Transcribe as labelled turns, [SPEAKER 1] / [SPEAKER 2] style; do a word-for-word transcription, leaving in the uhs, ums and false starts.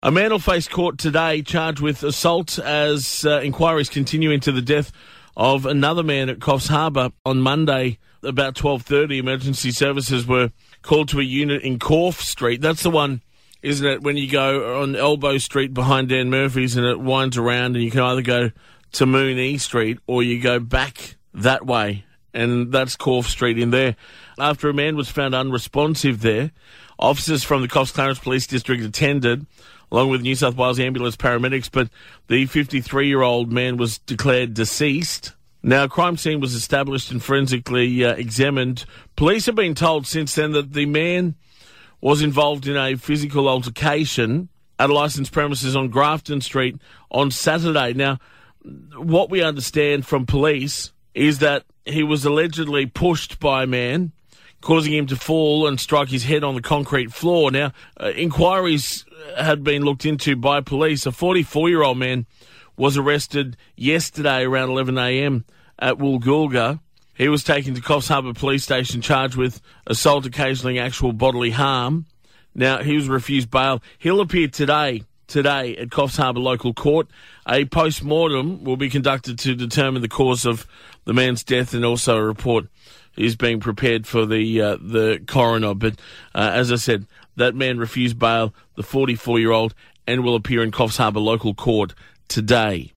[SPEAKER 1] A man will face court today charged with assault as uh, inquiries continue into the death of another man at Coffs Harbour on Monday. About twelve thirty, emergency services were called to a unit in Corf Street. That's the one, isn't it, when you go on Elbow Street behind Dan Murphy's and it winds around and you can either go to Moonee Street or you go back that way, and that's Corf Street in there. After a man was found unresponsive there, officers from the Coffs Clarence Police District attended, along with New South Wales ambulance paramedics, but the fifty-three-year-old man was declared deceased. Now, a crime scene was established and forensically uh, examined. Police have been told since then that the man was involved in a physical altercation at a licensed premises on Grafton Street on Saturday. Now, what we understand from police is that he was allegedly pushed by a man, causing him to fall and strike his head on the concrete floor. Now, uh, inquiries had been looked into by police. A forty-four-year-old man was arrested yesterday around eleven a.m. at Woolgoolga. He was taken to Coffs Harbour Police Station charged with assault occasioning actual bodily harm. Now, he was refused bail. He'll appear today, today at Coffs Harbour Local Court. A post-mortem will be conducted to determine the cause of the man's death, and also a report is being prepared for the uh, the coroner. But uh, as I said, that man refused bail, the forty-four-year-old, and will appear in Coffs Harbour Local Court today.